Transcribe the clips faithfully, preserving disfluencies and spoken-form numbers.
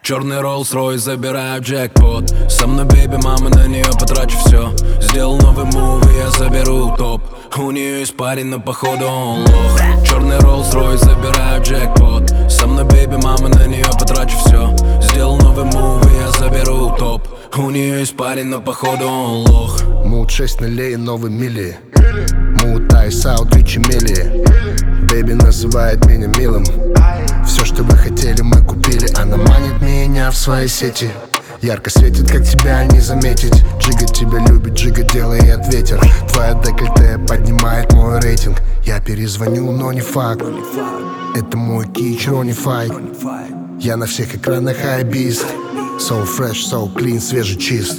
Черный Rolls-Royce, забираю джекпот. Со мной бейби, мама, на нее потрачу все. Сделал новый мув, и я заберу топ. У нее есть парень, но походу он лох. Черный Rolls-Royce, забираю джекпот. Со мной бейби, мама, на нее потрачу все. Сделал новый мув, и я заберу топ. У нее есть парень, но походу он лох. Мут шесть нулей, новый мили. Мут айс аут, ричи мили. Бэйби называет меня милым. Все, что вы хотели, мы купили. Она манит меня в свои сети. Ярко светит, как тебя не заметить. Джига тебя любит, Джига делает ветер. Твоя декольте поднимает мой рейтинг. Я перезвоню, но не факт. Это мой кич, Ronnie Fight. Я на всех экранах хайбист. So fresh, so clean, свежий чист.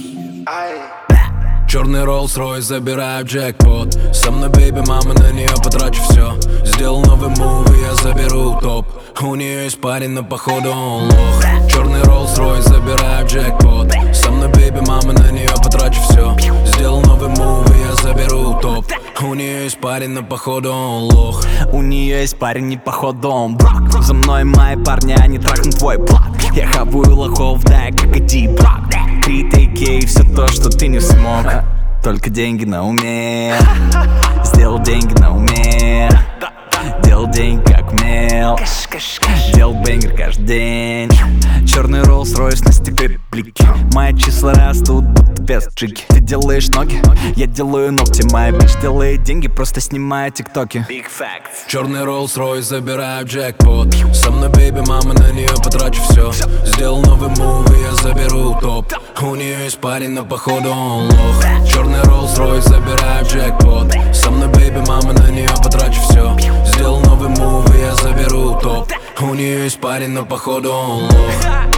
Черный Rolls-Royce, забираю джекпот. Со мной бейби, мама, на нее потрачу все. Сделал новый мув, и я заберу топ. У нее есть парень, но походу он лох. Черный Rolls-Royce, забираю джекпот. Со мной бейби, мама, на нее потрачу все. Сделал новый мув, и я заберу топ. У нее есть парень, но походу он лох. У нее есть парень, и походу он брак. За мной мои парни, они трахнут твой блок. Я хаваю лохов, да, как иди брак. Три тейки, все то, что ты не смог. Только деньги на уме. Сделал деньги на уме. Делал деньги как умел. Делал бэнгер каждый день. Черный Rolls-Royce на стекле блики. Мои числа растут, будто без джиги. Ты делаешь ноги, я делаю ногти. Моя бич делает деньги, просто снимая тиктоки. Big facts. Черный Rolls-Royce, забираю джекпот. Со мной бейби, мама, на нее потрачу все. Сделал новый мув, и я заберу топ. У нее есть парень, но походу он лох. Черный Rolls-Royce, забираю джекпот. Со мной бейби, мама, на нее потрачу все. Сделал новый мув, и я заберу топ. У нее есть парень, но походу он лох.